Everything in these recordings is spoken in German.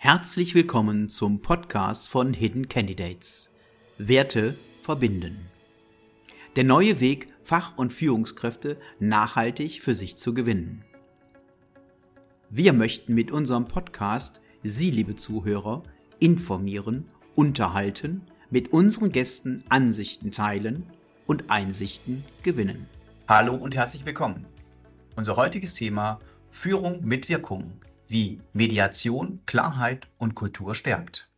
Herzlich willkommen zum Podcast von Hidden Candidates. Werte verbinden. Der neue Weg, Fach- und Führungskräfte nachhaltig für sich zu gewinnen. Wir möchten mit unserem Podcast Sie, liebe Zuhörer, informieren, unterhalten, mit unseren Gästen Ansichten teilen und Einsichten gewinnen. Hallo und herzlich willkommen. Unser heutiges Thema: Führung mit Wirkung, wie Mediation, Klarheit und Kultur stärkt.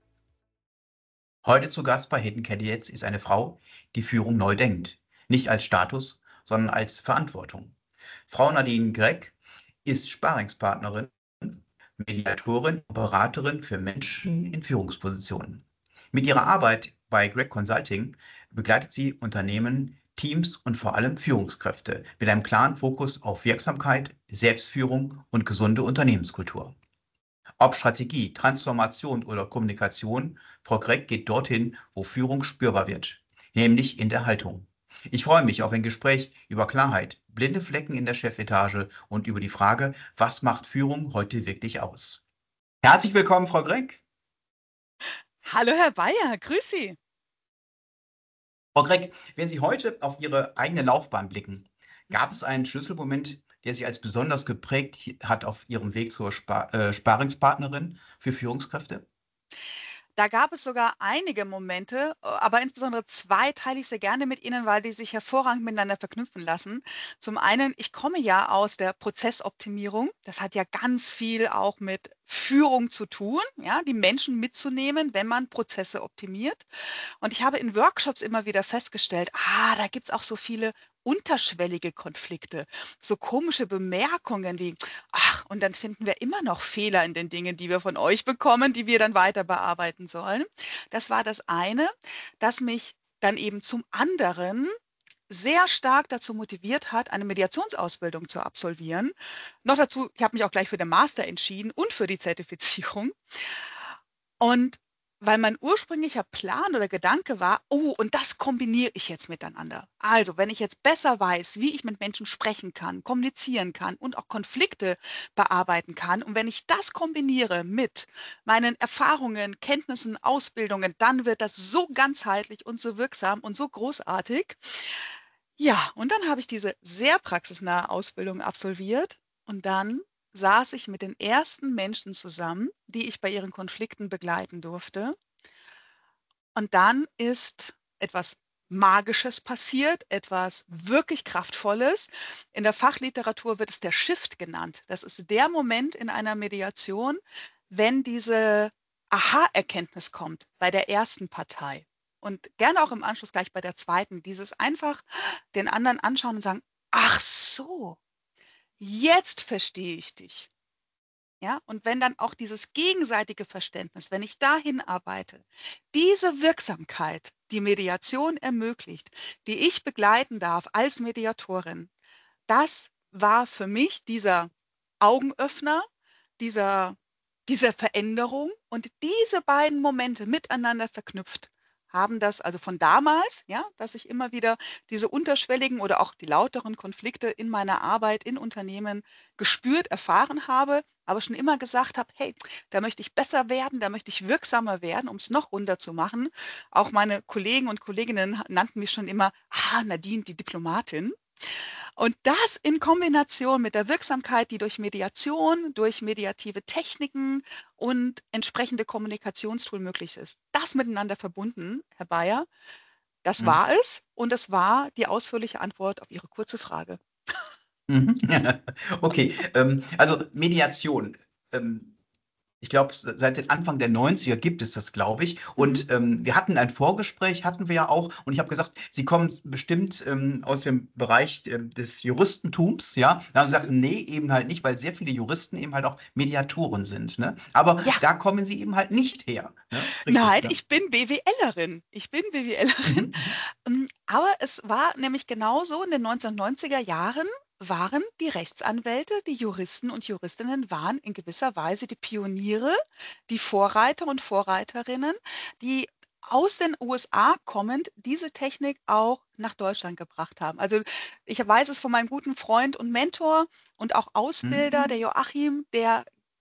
Heute zu Gast bei Hidden Candidates ist eine Frau, die Führung neu denkt, nicht als Status, sondern als Verantwortung. Frau Nadine Gregg ist Sparringspartnerin, Mediatorin und Beraterin für Menschen in Führungspositionen. Mit ihrer Arbeit bei Gregg Consulting begleitet sie Unternehmen, Teams und vor allem Führungskräfte mit einem klaren Fokus auf Wirksamkeit, Selbstführung und gesunde Unternehmenskultur. Ob Strategie, Transformation oder Kommunikation, Frau Gregg geht dorthin, wo Führung spürbar wird, nämlich in der Haltung. Ich freue mich auf ein Gespräch über Klarheit, blinde Flecken in der Chefetage und über die Frage, was macht Führung heute wirklich aus? Herzlich willkommen, Frau Gregg. Hallo Herr Bayer, grüß Sie. Frau Gregg, wenn Sie heute auf Ihre eigene Laufbahn blicken, gab es einen Schlüsselmoment, der Sie als besonders geprägt hat auf Ihrem Weg zur Sparingspartnerin für Führungskräfte? Da gab es sogar einige Momente, aber insbesondere 2 teile ich sehr gerne mit Ihnen, weil die sich hervorragend miteinander verknüpfen lassen. Zum einen, ich komme ja aus der Prozessoptimierung. Das hat ja ganz viel auch mit Führung zu tun, ja, die Menschen mitzunehmen, wenn man Prozesse optimiert. Und ich habe in Workshops immer wieder festgestellt, da gibt's auch so viele unterschwellige Konflikte, so komische Bemerkungen wie: „Ach, und dann finden wir immer noch Fehler in den Dingen, die wir von euch bekommen, die wir dann weiter bearbeiten sollen.“ Das war das eine, das mich dann eben zum anderen sehr stark dazu motiviert hat, eine Mediationsausbildung zu absolvieren. Noch dazu, ich habe mich auch gleich für den Master entschieden und für die Zertifizierung. Und weil mein ursprünglicher Plan oder Gedanke war: „Oh, und das kombiniere ich jetzt miteinander.“ Also, wenn ich jetzt besser weiß, wie ich mit Menschen sprechen kann, kommunizieren kann und auch Konflikte bearbeiten kann, und wenn ich das kombiniere mit meinen Erfahrungen, Kenntnissen, Ausbildungen, dann wird das so ganzheitlich und so wirksam und so großartig. Ja, und dann habe ich diese sehr praxisnahe Ausbildung absolviert und dann saß ich mit den ersten Menschen zusammen, die ich bei ihren Konflikten begleiten durfte. Und dann ist etwas Magisches passiert, etwas wirklich Kraftvolles. In der Fachliteratur wird es der Shift genannt. Das ist der Moment in einer Mediation, wenn diese Aha-Erkenntnis kommt bei der ersten Partei und gerne auch im Anschluss gleich bei der zweiten. Dieses einfach den anderen anschauen und sagen: „Ach so, jetzt verstehe ich dich.“ Ja, und wenn dann auch dieses gegenseitige Verständnis, wenn ich dahin arbeite, diese Wirksamkeit, die Mediation ermöglicht, die ich begleiten darf als Mediatorin, das war für mich dieser Augenöffner, dieser diese Veränderung, und diese beiden Momente miteinander verknüpft haben das also von damals, ja, dass ich immer wieder diese unterschwelligen oder auch die lauteren Konflikte in meiner Arbeit in Unternehmen gespürt, erfahren habe, aber schon immer gesagt habe: „Hey, da möchte ich besser werden, da möchte ich wirksamer werden, um es noch runder zu machen.“ Auch meine Kollegen und Kolleginnen nannten mich schon immer: Nadine, die Diplomatin.“ Und das in Kombination mit der Wirksamkeit, die durch Mediation, durch mediative Techniken und entsprechende Kommunikationstool möglich ist. Das miteinander verbunden, Herr Bayer, das Mhm. war es, und das war die ausführliche Antwort auf Ihre kurze Frage. Mhm. Okay, also Mediation. Ähm, Ich glaube, seit dem Anfang der 90er gibt es das, glaube ich. Mhm. Und wir hatten ein Vorgespräch, hatten wir ja auch. Und ich habe gesagt, Sie kommen bestimmt aus dem Bereich des Juristentums, ja. Da haben Sie gesagt, nee, eben halt nicht, weil sehr viele Juristen eben halt auch Mediatoren sind, ne? Aber Ja, da kommen Sie eben halt nicht her, ne? Richtig, nein, ne? ich bin BWLerin. Ich bin BWLerin. Mhm, mhm. Aber es war nämlich genauso, in den 1990er Jahren waren die Rechtsanwälte, die Juristen und Juristinnen waren in gewisser Weise die Pioniere, die Vorreiter und Vorreiterinnen, die aus den USA kommend diese Technik auch nach Deutschland gebracht haben. Also, ich weiß es von meinem guten Freund und Mentor und auch Ausbilder, der Mhm. Joachim, der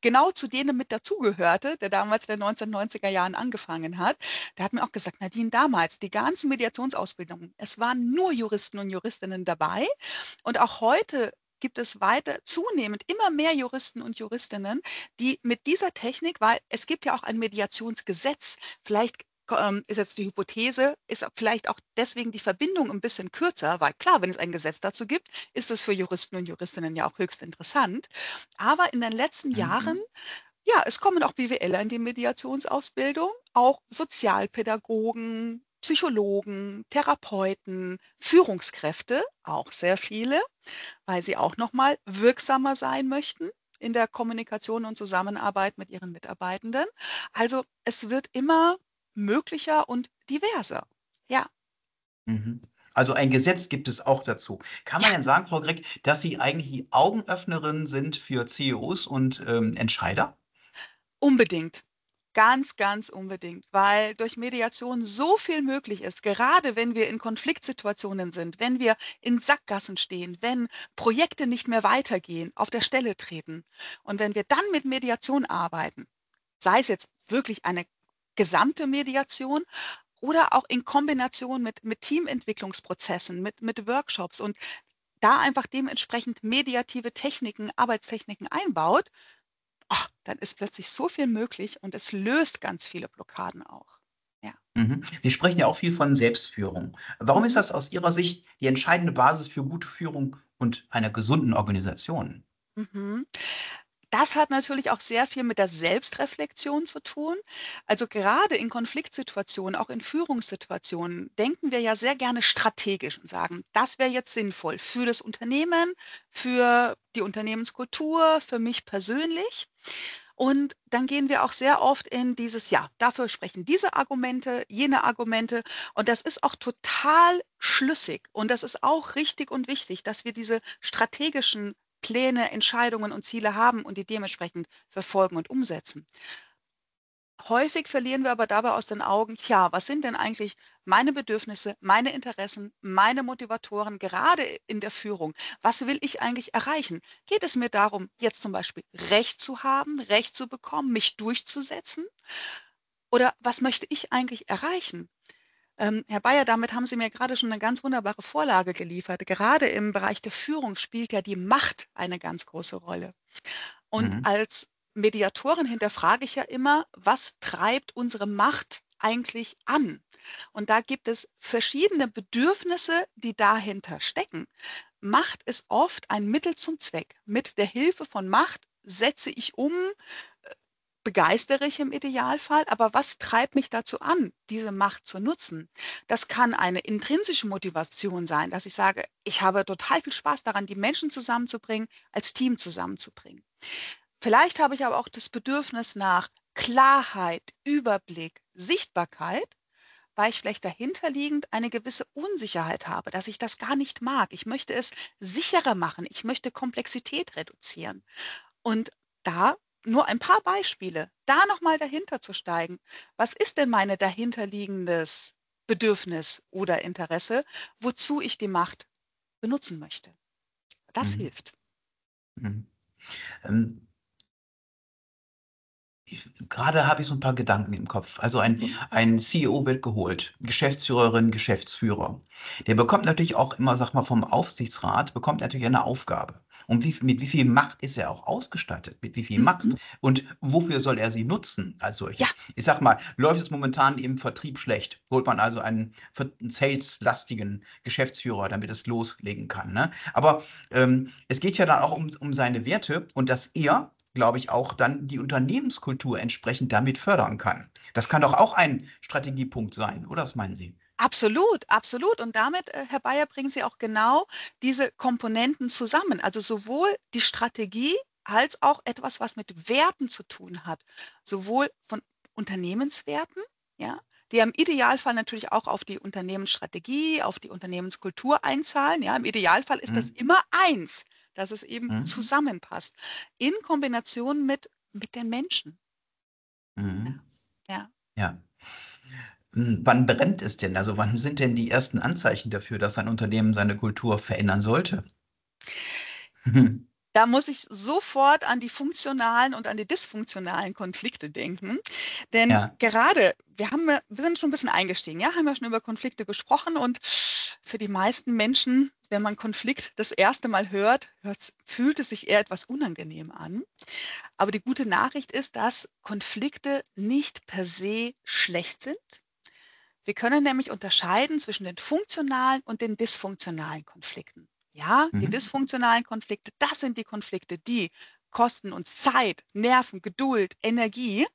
genau zu denen mit dazugehörte, der damals in den 1990er Jahren angefangen hat, der hat mir auch gesagt: „Nadine, damals, die ganzen Mediationsausbildungen, es waren nur Juristen und Juristinnen dabei und auch heute gibt es weiter zunehmend immer mehr Juristen und Juristinnen, die mit dieser Technik, weil es gibt ja auch ein Mediationsgesetz, vielleicht ist jetzt die Hypothese, ist vielleicht auch deswegen die Verbindung ein bisschen kürzer, weil klar, wenn es ein Gesetz dazu gibt, ist es für Juristen und Juristinnen ja auch höchst interessant. Aber in den letzten Jahren, Mhm. ja, es kommen auch BWLer in die Mediationsausbildung, auch Sozialpädagogen, Psychologen, Therapeuten, Führungskräfte, auch sehr viele, weil sie auch noch mal wirksamer sein möchten in der Kommunikation und Zusammenarbeit mit ihren Mitarbeitenden. Also, es wird immer möglicher und diverser. Ja, Mhm. Also ein Gesetz gibt es auch dazu. Kann ja, man denn sagen, Frau Gregg, dass Sie eigentlich die Augenöffnerin sind für CEOs und Entscheider? unbedingt. Ganz, ganz unbedingt, weil durch Mediation so viel möglich ist, gerade wenn wir in Konfliktsituationen sind, wenn wir in Sackgassen stehen, wenn Projekte nicht mehr weitergehen, auf der Stelle treten. Und wenn wir dann mit Mediation arbeiten, sei es jetzt wirklich eine gesamte Mediation oder auch in Kombination mit Teamentwicklungsprozessen, mit Workshops und da einfach dementsprechend mediative Techniken, Arbeitstechniken einbaut, dann ist plötzlich so viel möglich und es löst ganz viele Blockaden auch. Ja. Mhm. Sie sprechen ja auch viel von Selbstführung. Warum ist Mhm. das aus Ihrer Sicht die entscheidende Basis für gute Führung und einer gesunden Organisation? Mhm. Das hat natürlich auch sehr viel mit der Selbstreflexion zu tun. Also gerade in Konfliktsituationen, auch in Führungssituationen, denken wir ja sehr gerne strategisch und sagen, das wäre jetzt sinnvoll für das Unternehmen, für die Unternehmenskultur, für mich persönlich. Und dann gehen wir auch sehr oft in dieses, ja, dafür sprechen diese Argumente, jene Argumente. Und das ist auch total schlüssig. Und das ist auch richtig und wichtig, dass wir diese strategischen Pläne, Entscheidungen und Ziele haben und die dementsprechend verfolgen und umsetzen. Häufig verlieren wir aber dabei aus den Augen, tja, was sind denn eigentlich meine Bedürfnisse, meine Interessen, meine Motivatoren, gerade in der Führung? Was will ich eigentlich erreichen? Geht es mir darum, jetzt zum Beispiel Recht zu haben, Recht zu bekommen, mich durchzusetzen? Oder was möchte ich eigentlich erreichen? Herr Bayer, damit haben Sie mir gerade schon eine ganz wunderbare Vorlage geliefert. Gerade im Bereich der Führung spielt ja die Macht eine ganz große Rolle. Und Mhm. als Mediatorin hinterfrage ich ja immer, was treibt unsere Macht eigentlich an? Und da gibt es verschiedene Bedürfnisse, die dahinter stecken. Macht ist oft ein Mittel zum Zweck. Mit der Hilfe von Macht setze ich um, begeistere ich im Idealfall, aber was treibt mich dazu an, diese Macht zu nutzen? Das kann eine intrinsische Motivation sein, dass ich sage, ich habe total viel Spaß daran, die Menschen zusammenzubringen, als Team zusammenzubringen. Vielleicht habe ich aber auch das Bedürfnis nach Klarheit, Überblick, Sichtbarkeit, weil ich vielleicht dahinterliegend eine gewisse Unsicherheit habe, dass ich das gar nicht mag. Ich möchte es sicherer machen. Ich möchte Komplexität reduzieren. Und da nur ein paar Beispiele, da nochmal dahinter zu steigen. Was ist denn meine dahinterliegendes Bedürfnis oder Interesse, wozu ich die Macht benutzen möchte? Das Mhm. hilft. Mhm. Ähm, Gerade habe ich so ein paar Gedanken im Kopf. Also Mhm. ein CEO wird geholt, Geschäftsführerin, Geschäftsführer. Der bekommt natürlich auch immer, sag mal, vom Aufsichtsrat, bekommt natürlich eine Aufgabe. Und mit wie viel Macht ist er auch ausgestattet? Mit wie viel Macht? Mhm. Und wofür soll er sie nutzen als Ja, solches? Ich sag mal, läuft es momentan im Vertrieb schlecht? Holt man also einen sales-lastigen Geschäftsführer, damit es loslegen kann, ne? Aber es geht ja dann auch um seine Werte und dass er, glaube ich, auch dann die Unternehmenskultur entsprechend damit fördern kann. Das kann doch auch ein Strategiepunkt sein, oder was meinen Sie? absolut, absolut. Und damit, Herr Bayer, bringen Sie auch genau diese Komponenten zusammen. Also sowohl die Strategie als auch etwas, was mit Werten zu tun hat. Sowohl von Unternehmenswerten, ja, die ja im Idealfall natürlich auch auf die Unternehmensstrategie, auf die Unternehmenskultur einzahlen. Ja, im Idealfall ist das Mhm. immer eins, dass es eben Mhm. zusammenpasst. In Kombination mit den Menschen. Mhm. Ja, ja. Ja. Wann brennt es denn? Also wann sind denn die ersten Anzeichen dafür, dass ein Unternehmen seine Kultur verändern sollte? Da muss ich sofort an die funktionalen und an die dysfunktionalen Konflikte denken. Denn Ja. gerade, wir sind schon ein bisschen eingestiegen, ja, haben ja schon über Konflikte gesprochen und für die meisten Menschen, wenn man Konflikt das erste Mal hört, fühlt es sich eher etwas unangenehm an. Aber die gute Nachricht ist, dass Konflikte nicht per se schlecht sind. Wir können nämlich unterscheiden zwischen den funktionalen und den dysfunktionalen Konflikten. Ja, die Mhm. dysfunktionalen Konflikte, das sind die Konflikte, die kosten uns Zeit, Nerven, Geduld, Energie.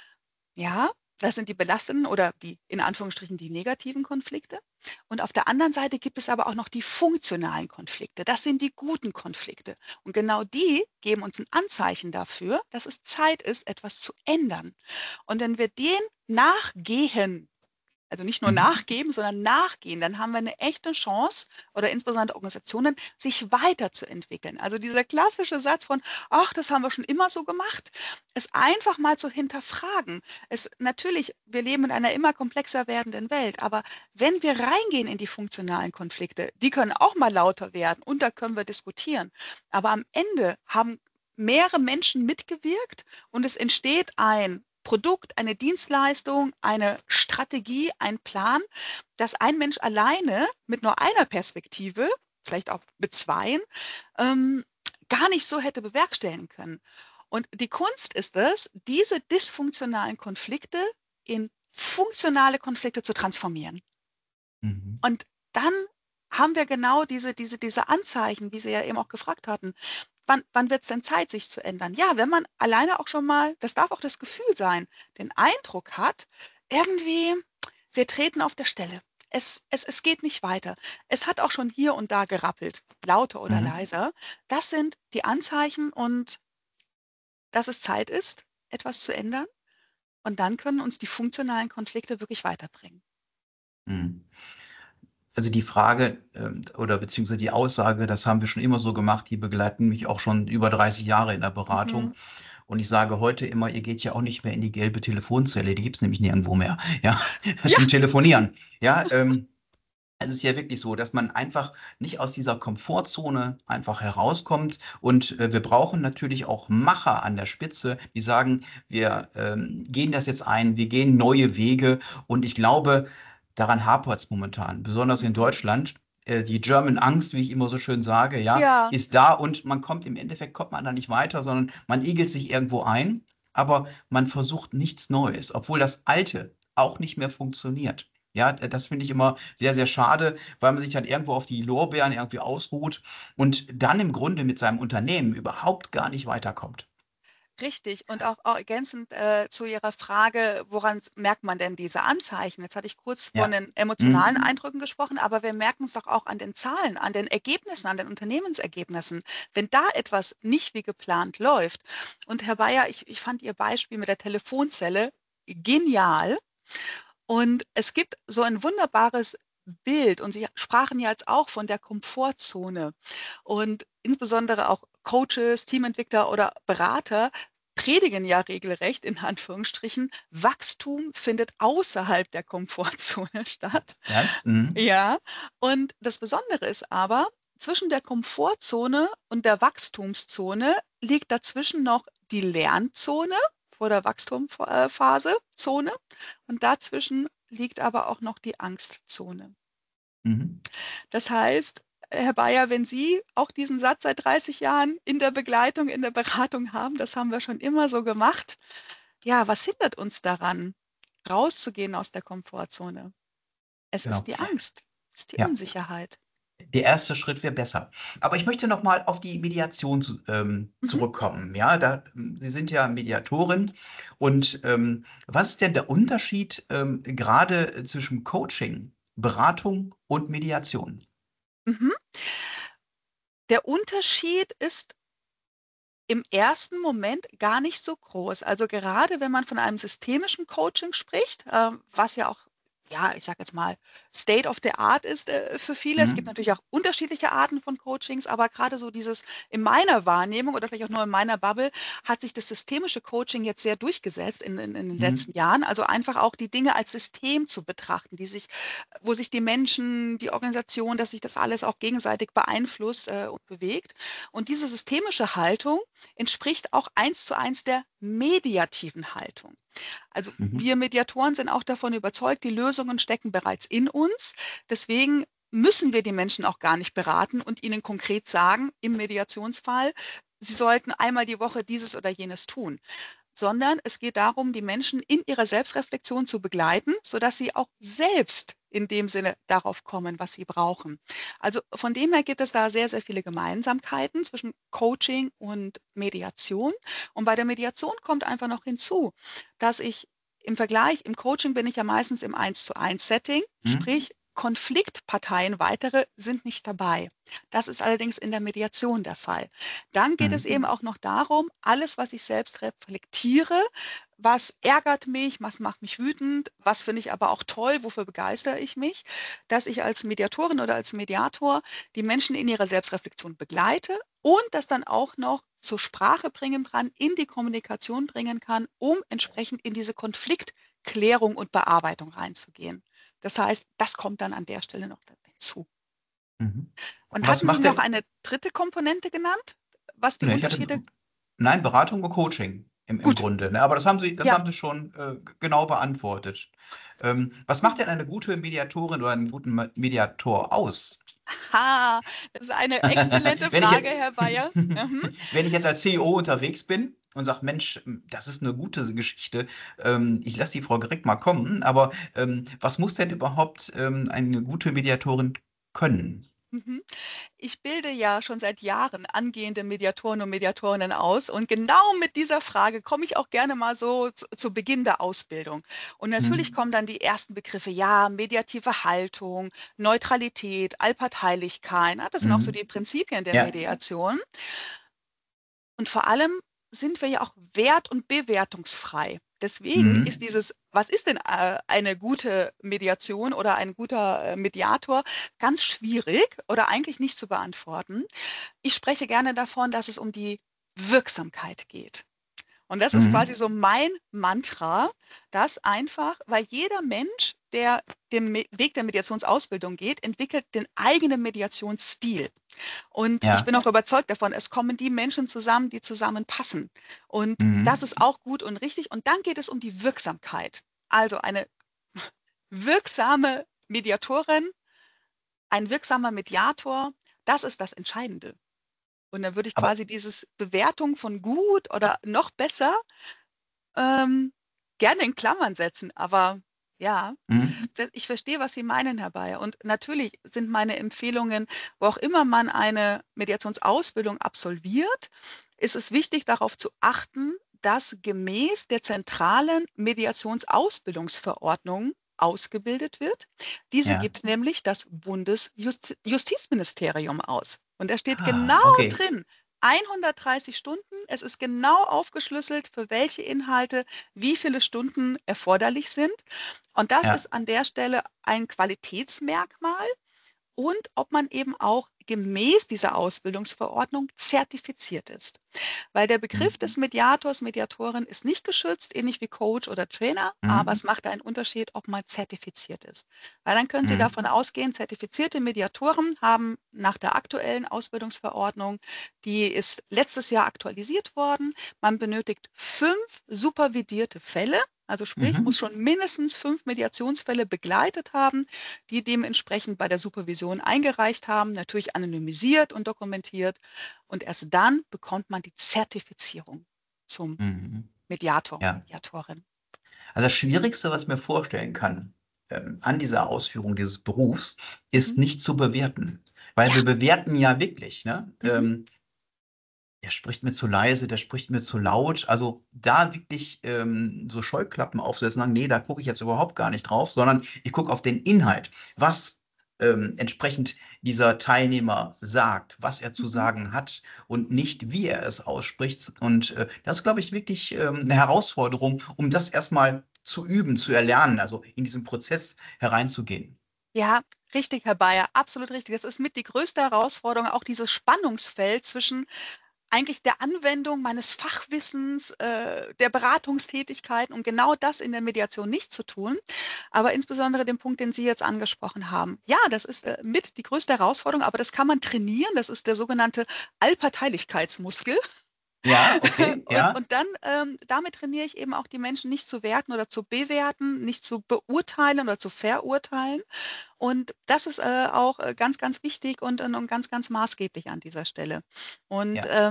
Ja, das sind die belastenden oder die in Anführungsstrichen die negativen Konflikte. Und auf der anderen Seite gibt es aber auch noch die funktionalen Konflikte. Das sind die guten Konflikte. Und genau die geben uns ein Anzeichen dafür, dass es Zeit ist, etwas zu ändern. Und wenn wir den nachgehen, also nicht nur Mhm. nachgeben, sondern nachgehen, dann haben wir eine echte Chance oder insbesondere Organisationen, sich weiterzuentwickeln. Also dieser klassische Satz von, ach, das haben wir schon immer so gemacht, es einfach mal zu hinterfragen. Natürlich, wir leben in einer immer komplexer werdenden Welt, aber wenn wir reingehen in die funktionalen Konflikte, die können auch mal lauter werden und da können wir diskutieren. Aber am Ende haben mehrere Menschen mitgewirkt und es entsteht ein Produkt, eine Dienstleistung, eine Strategie, ein Plan, das ein Mensch alleine mit nur einer Perspektive, vielleicht auch mit zweien, ähm, gar nicht so hätte bewerkstelligen können. Und die Kunst ist es, diese dysfunktionalen Konflikte in funktionale Konflikte zu transformieren. Mhm. Und dann haben wir genau diese Anzeichen, wie Sie ja eben auch gefragt hatten. Wann wird es denn Zeit, sich zu ändern? Ja, wenn man alleine auch schon mal, das darf auch das Gefühl sein, den Eindruck hat, irgendwie, wir treten auf der Stelle. Es geht nicht weiter. Es hat auch schon hier und da gerappelt, lauter oder Mhm. leiser. Das sind die Anzeichen und dass es Zeit ist, etwas zu ändern. Und dann können uns die funktionalen Konflikte wirklich weiterbringen. Mhm. Also die Frage oder beziehungsweise die Aussage, das haben wir schon immer so gemacht, die begleiten mich auch schon über 30 Jahre in der Beratung. Mhm. Und ich sage heute immer, ihr geht ja auch nicht mehr in die gelbe Telefonzelle, die gibt es nämlich nirgendwo mehr, ja, Ja, zum Telefonieren. Ja, es ist ja wirklich so, dass man einfach nicht aus dieser Komfortzone einfach herauskommt. Und wir brauchen natürlich auch Macher an der Spitze, die sagen, wir gehen das jetzt ein, wir gehen neue Wege. Und ich glaube, daran hapert es momentan, besonders in mhm. Deutschland. Die German Angst, wie ich immer so schön sage, ja, Ja, ist da und man kommt im Endeffekt, kommt man da nicht weiter, sondern man igelt sich irgendwo ein, aber man versucht nichts Neues, obwohl das Alte auch nicht mehr funktioniert. Ja, das finde ich immer sehr, sehr schade, weil man sich dann irgendwo auf die Lorbeeren irgendwie ausruht und dann im Grunde mit seinem Unternehmen überhaupt gar nicht weiterkommt. richtig. Und auch ergänzend zu Ihrer Frage, woran merkt man denn diese Anzeichen? Jetzt hatte ich kurz von Ja. den emotionalen Mhm. Eindrücken gesprochen, aber wir merken es doch auch an den Zahlen, an den Ergebnissen, an den Unternehmensergebnissen, wenn da etwas nicht wie geplant läuft. Und Herr Bayer, ich fand Ihr Beispiel mit der Telefonzelle genial. Und es gibt so ein wunderbares Bild und Sie sprachen ja jetzt auch von der Komfortzone und insbesondere auch Coaches, Teamentwickler oder Berater predigen ja regelrecht in Anführungsstrichen, Wachstum findet außerhalb der Komfortzone statt. Ernst? Mhm. Ja, und das Besondere ist aber, zwischen der Komfortzone und der Wachstumszone liegt dazwischen noch die Lernzone vor der Wachstumsphase, Zone, und dazwischen liegt aber auch noch die Angstzone. Mhm. Das heißt, Herr Bayer, wenn Sie auch diesen Satz seit 30 Jahren in der Begleitung, in der Beratung haben, das haben wir schon immer so gemacht. Ja, was hindert uns daran, rauszugehen aus der Komfortzone? Es Genau. ist die Angst, es ist die Ja. Unsicherheit. Der erste Schritt wäre besser. Aber ich möchte noch mal auf die Mediation Mhm. zurückkommen. Ja, Sie sind ja Mediatorin. Und was ist denn der Unterschied gerade zwischen Coaching, Beratung und Mediation? Mhm. Der Unterschied ist im ersten Moment gar nicht so groß. Also gerade wenn man von einem systemischen Coaching spricht, was ja auch ja, ich sage jetzt mal, State of the Art ist für viele. Es gibt Mhm. natürlich auch unterschiedliche Arten von Coachings, aber gerade so dieses in meiner Wahrnehmung oder vielleicht auch nur in meiner Bubble hat sich das systemische Coaching jetzt sehr durchgesetzt in den letzten Mhm. Jahren. Also einfach auch die Dinge als System zu betrachten, wo sich die Menschen, die Organisation, dass sich das alles auch gegenseitig beeinflusst und bewegt. Und diese systemische Haltung entspricht auch eins zu eins der mediativen Haltung. Also Mhm. wir Mediatoren sind auch davon überzeugt, die Lösungen stecken bereits in uns. Deswegen müssen wir die Menschen auch gar nicht beraten und ihnen konkret sagen, im Mediationsfall, sie sollten einmal die Woche dieses oder jenes tun, sondern es geht darum, die Menschen in ihrer Selbstreflexion zu begleiten, sodass sie auch selbst in dem Sinne darauf kommen, was sie brauchen. Also von dem her gibt es da sehr, sehr viele Gemeinsamkeiten zwischen Coaching und Mediation. Und bei der Mediation kommt einfach noch hinzu, dass ich im Vergleich, im Coaching bin ich ja meistens im 1:1 Setting, Mhm. sprich Konfliktparteien weitere sind nicht dabei. Das ist allerdings in der Mediation der Fall. Dann geht es eben Mhm. auch noch darum, alles, was ich selbst reflektiere, was ärgert mich, was macht mich wütend, was finde ich aber auch toll, wofür begeistere ich mich, dass ich als Mediatorin oder als Mediator die Menschen in ihrer Selbstreflexion begleite und das dann auch noch zur Sprache bringen kann, in die Kommunikation bringen kann, um entsprechend in diese Konfliktklärung und Bearbeitung reinzugehen. Das heißt, das kommt dann an der Stelle noch hinzu. Mhm. Und Was hatten Sie macht noch denn, eine dritte Komponente genannt, was die ne, ich Unterschiede? hatte, nein, Beratung und Coaching im Gut, Grunde, ne? Aber das ja. haben Sie schon genau beantwortet. Was macht denn eine gute Mediatorin oder einen guten Mediator aus? Ha, das ist eine exzellente Wenn ich, Frage, je- Herr Bayer. Mhm. wenn ich jetzt als CEO unterwegs bin und sage, Mensch, das ist eine gute Geschichte, ich lasse die Frau Gregg mal kommen, aber was muss denn überhaupt eine gute Mediatorin können? Mhm. Ich bilde ja schon seit Jahren angehende Mediatoren und Mediatorinnen aus und genau mit dieser Frage komme ich auch gerne mal so zu Beginn der Ausbildung. Und natürlich Hm? kommen dann die ersten Begriffe, ja, mediative Haltung, Neutralität, Allparteilichkeit, das sind auch so Mhm. die Prinzipien der Ja. Mediation. Und vor allem sind wir ja auch wert- und bewertungsfrei. Deswegen ist Mhm. dieses, was ist denn eine gute Mediation oder ein guter Mediator, ganz schwierig oder eigentlich nicht zu beantworten. Ich spreche gerne davon, dass es um die Wirksamkeit geht. Und das ist quasi Mhm. so mein Mantra, dass einfach, weil jeder Mensch, der den Weg der Mediationsausbildung geht, entwickelt den eigenen Mediationsstil. Und ich bin Ja. auch überzeugt davon, es kommen die Menschen zusammen, die zusammenpassen. Und das Mhm. ist auch gut und richtig. Und dann geht es um die Wirksamkeit. Also eine wirksame Mediatorin, ein wirksamer Mediator, das ist das Entscheidende. Und dann würde ich Aber quasi dieses Bewertung von gut oder noch besser ähm, gerne in Klammern setzen. Aber ja, mhm. ich verstehe, was Sie meinen, Herr Bayer. Und natürlich sind meine Empfehlungen, wo auch immer man eine Mediationsausbildung absolviert, ist es wichtig, darauf zu achten, dass gemäß der zentralen Mediationsausbildungsverordnung ausgebildet wird. Diese Ja. gibt nämlich das Bundesjustizministerium aus. Und da steht genau Ah, okay. drin, 130 Stunden. Es ist genau aufgeschlüsselt, für welche Inhalte wie viele Stunden erforderlich sind. Und das Ja. ist an der Stelle ein Qualitätsmerkmal und ob man eben auch gemäß dieser Ausbildungsverordnung zertifiziert ist. Weil der Begriff Mhm. des Mediators, Mediatorin ist nicht geschützt, ähnlich wie Coach oder Trainer, aber es Mhm. macht einen Unterschied, ob man zertifiziert ist. Weil dann können Sie Mhm. davon ausgehen, zertifizierte Mediatoren haben nach der aktuellen Ausbildungsverordnung, die ist letztes Jahr aktualisiert worden, man benötigt 5 supervidierte Fälle, also sprich, muss Mhm. schon mindestens 5 Mediationsfälle begleitet haben, die dementsprechend bei der Supervision eingereicht haben, natürlich anonymisiert und dokumentiert. Und erst dann bekommt man die Zertifizierung zum Mhm. Mediator und Ja. Mediatorin. Also das Schwierigste, was ich mir vorstellen kann, an dieser Ausführung dieses Berufs, ist Mhm. nicht zu bewerten. Weil Ja. wir bewerten ja wirklich, ne? Mhm. Der spricht mir zu leise, der spricht mir zu laut. Also da wirklich so Scheuklappen aufsetzen, sagen, nee, da gucke ich jetzt überhaupt gar nicht drauf, sondern ich gucke auf den Inhalt, was entsprechend dieser Teilnehmer sagt, was er zu Mhm. sagen hat und nicht, wie er es ausspricht. Und das ist, glaube ich, wirklich eine Herausforderung, um das erstmal zu üben, zu erlernen, also in diesen Prozess hereinzugehen. Ja, richtig, Herr Bayer, absolut richtig. Das ist mit die größte Herausforderung, auch dieses Spannungsfeld zwischen eigentlich der Anwendung meines Fachwissens, der Beratungstätigkeiten und genau das in der Mediation nicht zu tun, aber insbesondere den Punkt, den Sie jetzt angesprochen haben. Ja, das ist, mit die größte Herausforderung, aber das kann man trainieren. Das ist der sogenannte Allparteilichkeitsmuskel. Ja, okay, Und, ja, und dann damit trainiere ich eben auch die Menschen nicht zu werten oder zu bewerten, nicht zu beurteilen oder zu verurteilen. Und das ist auch ganz, ganz wichtig und ganz, ganz maßgeblich an dieser Stelle. Und ja,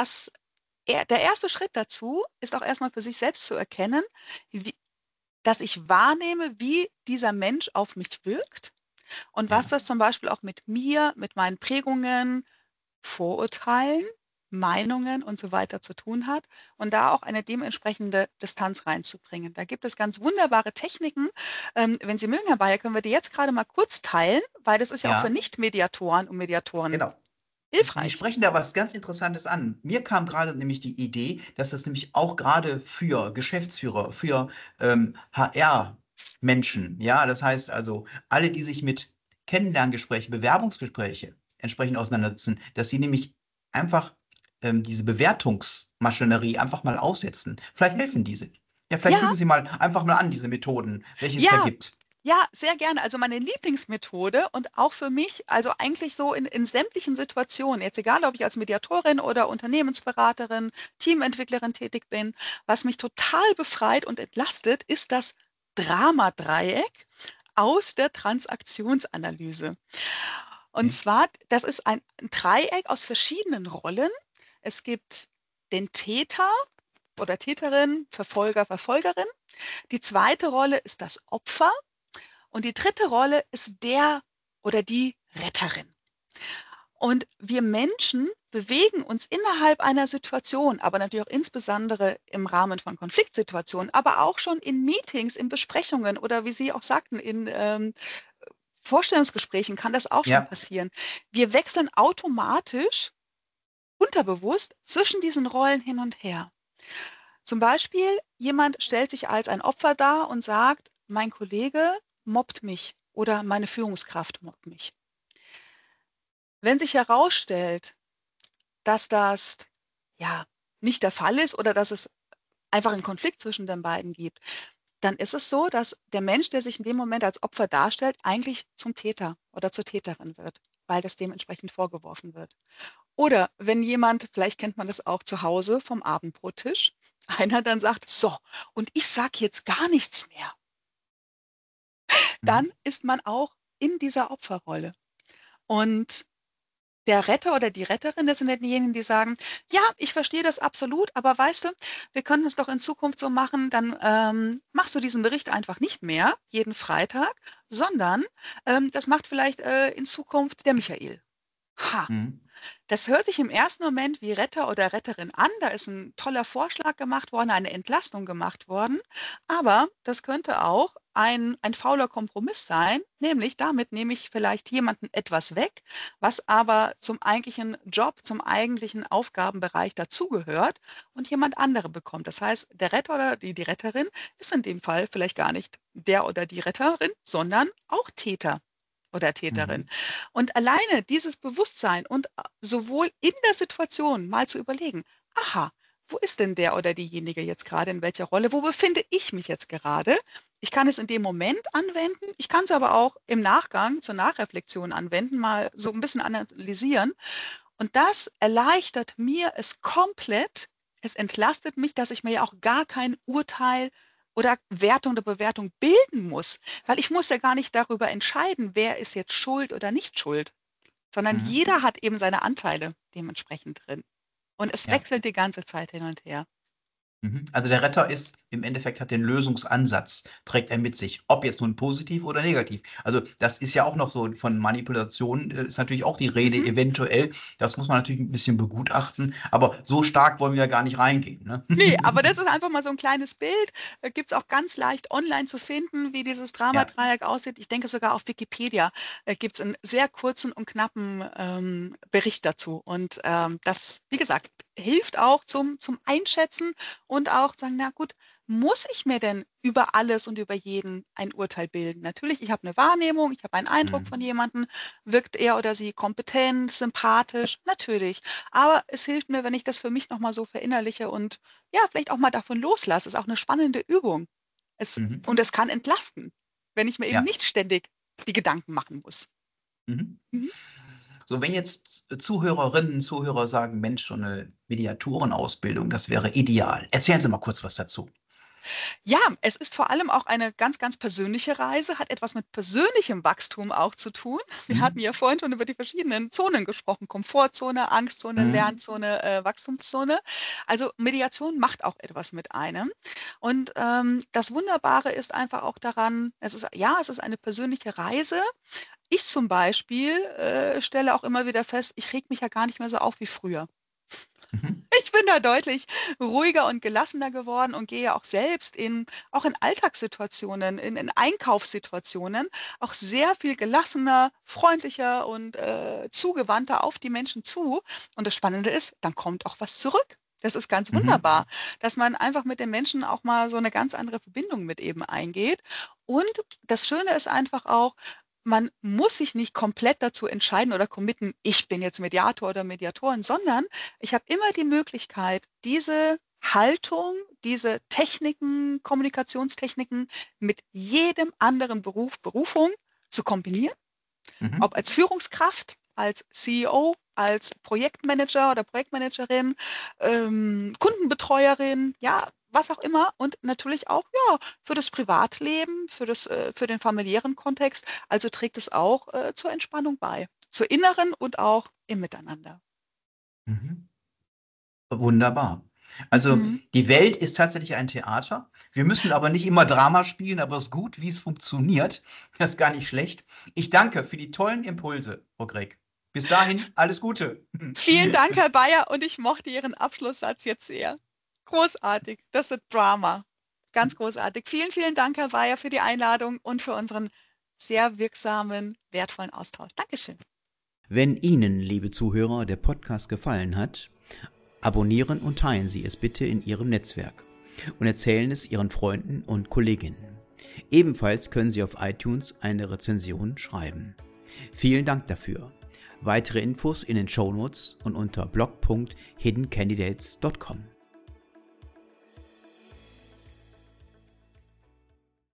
der erste Schritt dazu ist auch erstmal für sich selbst zu erkennen, wie, dass ich wahrnehme, wie dieser Mensch auf mich wirkt und was ja. das zum Beispiel auch mit mir, mit meinen Prägungen, Vorurteilen, Meinungen und so weiter zu tun hat und da auch eine dementsprechende Distanz reinzubringen. Da gibt es ganz wunderbare Techniken. Wenn Sie mögen, Herr Bayer, können wir die jetzt gerade mal kurz teilen, weil das ist ja auch für Ja. Nicht-Mediatoren und Mediatoren Genau. Sie hilfreich. sprechen da was ganz Interessantes an. Mir kam gerade nämlich die Idee, dass das nämlich auch gerade für Geschäftsführer, für HR-Menschen, ja, das heißt also alle, die sich mit Kennenlerngespräche, Bewerbungsgespräche entsprechend auseinandersetzen, dass sie nämlich einfach diese Bewertungsmaschinerie einfach mal aussetzen. Vielleicht helfen diese. Ja, vielleicht Ja, fügen Sie mal einfach mal an diese Methoden, welche es da ja, gibt. ja, sehr gerne. Also meine Lieblingsmethode und auch für mich, also eigentlich so in sämtlichen Situationen, jetzt egal, ob ich als Mediatorin oder Unternehmensberaterin, Teamentwicklerin tätig bin, was mich total befreit und entlastet, ist das Dramadreieck aus der Transaktionsanalyse. Und Okay. zwar, das ist ein Dreieck aus verschiedenen Rollen. Es gibt den Täter oder Täterin, Verfolger, Verfolgerin. Die zweite Rolle ist das Opfer. Und die dritte Rolle ist der oder die Retterin. Und wir Menschen bewegen uns innerhalb einer Situation, aber natürlich auch insbesondere im Rahmen von Konfliktsituationen, aber auch schon in Meetings, in Besprechungen oder wie Sie auch sagten, in Vorstellungsgesprächen kann das auch schon Ja. passieren. Wir wechseln automatisch, unterbewusst zwischen diesen Rollen hin und her. Zum Beispiel, jemand stellt sich als ein Opfer dar und sagt, mein Kollege mobbt mich oder meine Führungskraft mobbt mich. Wenn sich herausstellt, dass das ja nicht der Fall ist oder dass es einfach einen Konflikt zwischen den beiden gibt, dann ist es so, dass der Mensch, der sich in dem Moment als Opfer darstellt, eigentlich zum Täter oder zur Täterin wird, weil das dementsprechend vorgeworfen wird. Oder wenn jemand, vielleicht kennt man das auch zu Hause vom Abendbrottisch, einer dann sagt, so, und ich sage jetzt gar nichts mehr, Mhm. dann ist man auch in dieser Opferrolle. Und der Retter oder die Retterin, das sind ja diejenigen, die sagen, ja, ich verstehe das absolut, aber weißt du, wir können es doch in Zukunft so machen, dann machst du diesen Bericht einfach nicht mehr, jeden Freitag, sondern das macht vielleicht in Zukunft der Michael. Ha, Mhm. das hört sich im ersten Moment wie Retter oder Retterin an. Da ist ein toller Vorschlag gemacht worden, eine Entlastung gemacht worden. Aber das könnte auch ein fauler Kompromiss sein, nämlich damit nehme ich vielleicht jemanden etwas weg, was aber zum eigentlichen Job, zum eigentlichen Aufgabenbereich dazugehört und jemand andere bekommt. Das heißt, der Retter oder die Retterin ist in dem Fall vielleicht gar nicht der oder die Retterin, sondern auch Täter oder Täterin. Mhm. Und alleine dieses Bewusstsein und sowohl in der Situation mal zu überlegen, aha, wo ist denn der oder diejenige jetzt gerade, in welcher Rolle, wo befinde ich mich jetzt gerade? Ich kann es in dem Moment anwenden, ich kann es aber auch im Nachgang zur Nachreflexion anwenden, mal so ein bisschen analysieren. Und das erleichtert mir es komplett. Es entlastet mich, dass ich mir ja auch gar kein Urteil oder Wertung oder Bewertung bilden muss, weil ich muss ja gar nicht darüber entscheiden, wer ist jetzt schuld oder nicht schuld, sondern Mhm. jeder hat eben seine Anteile dementsprechend drin. Und es Ja. wechselt die ganze Zeit hin und her. Mhm. Also der Retter ist im Endeffekt hat den Lösungsansatz, trägt er mit sich, ob jetzt nun positiv oder negativ. Also das ist ja auch noch so von Manipulation, ist natürlich auch die Rede, Mhm. eventuell. Das muss man natürlich ein bisschen begutachten, aber so stark wollen wir ja gar nicht reingehen. Ne? Ne, aber das ist einfach mal so 'n kleines Bild. Gibt's auch ganz leicht online zu finden, wie dieses Ja. Dramadreieck aussieht. Ich denke sogar auf Wikipedia, gibt's 'n sehr kurzen und knappen, Bericht dazu. Und, das, wie gesagt, hilft auch zum Einschätzen und auch sagen: „Na gut, muss ich mir denn über alles und über jeden ein Urteil bilden? Natürlich, ich habe eine Wahrnehmung, ich habe einen Eindruck von Mhm. jemandem, wirkt er oder sie kompetent, sympathisch? Natürlich. Aber es hilft mir, wenn ich das für mich noch mal so verinnerliche und, ja, vielleicht auch mal davon loslasse. Ist auch eine spannende Übung. Mhm. Und es kann entlasten, wenn ich mir eben Ja. nicht ständig die Gedanken machen muss. Mhm. Mhm. So, wenn jetzt Zuhörerinnen, Zuhörer sagen, Mensch, so eine Mediatorenausbildung, das wäre ideal. Erzählen Sie mal kurz was dazu. Ja, es ist vor allem auch eine ganz, ganz persönliche Reise, hat etwas mit persönlichem Wachstum auch zu tun. Wir hatten Mhm. ja vorhin schon über die verschiedenen Zonen gesprochen: Komfortzone, Angstzone, Mhm. Lernzone, Wachstumszone. Also, Mediation macht auch etwas mit einem. Und, das Wunderbare ist einfach auch daran, es ist eine persönliche Reise. Ich zum Beispiel, stelle auch immer wieder fest, ich rege mich ja gar nicht mehr so auf wie früher. Mhm. Ich bin da deutlich ruhiger und gelassener geworden und gehe auch selbst auch in Alltagssituationen, in Einkaufssituationen auch sehr viel gelassener, freundlicher und, zugewandter auf die Menschen zu. Und das Spannende ist, dann kommt auch was zurück. Das ist ganz Mhm. wunderbar, dass man einfach mit den Menschen auch mal so eine ganz andere Verbindung mit eben eingeht. Und das Schöne ist einfach auch, man muss sich nicht komplett dazu entscheiden oder committen: „Ich bin jetzt Mediator oder Mediatorin“, sondern ich habe immer die Möglichkeit, diese Haltung, diese Techniken, Kommunikationstechniken mit jedem anderen Berufung zu kombinieren, Mhm. ob als Führungskraft, als CEO, als Projektmanager oder Projektmanagerin, Kundenbetreuerin, ja, was auch immer und natürlich auch, ja, für das Privatleben, für den familiären Kontext. Also trägt es auch, zur Entspannung bei, zur inneren und auch im Miteinander. Mhm. Wunderbar. Also, Mhm. die Welt ist tatsächlich ein Theater. Wir müssen aber nicht immer Drama spielen, aber es ist gut, wie es funktioniert. Das ist gar nicht schlecht. Ich danke für die tollen Impulse, Frau Gregg. Bis dahin, alles Gute. Vielen Dank, Herr Bayer, und ich mochte Ihren Abschlusssatz jetzt sehr. Großartig, das ist Drama. Ganz großartig. Vielen, vielen Dank, Herr Bayer, für die Einladung und für unseren sehr wirksamen, wertvollen Austausch. Dankeschön. Wenn Ihnen, liebe Zuhörer, der Podcast gefallen hat, abonnieren und teilen Sie es bitte in Ihrem Netzwerk und erzählen es Ihren Freunden und Kolleginnen. Ebenfalls können Sie auf iTunes eine Rezension schreiben. Vielen Dank dafür. Weitere Infos in den Shownotes und unter blog.hiddencandidates.com.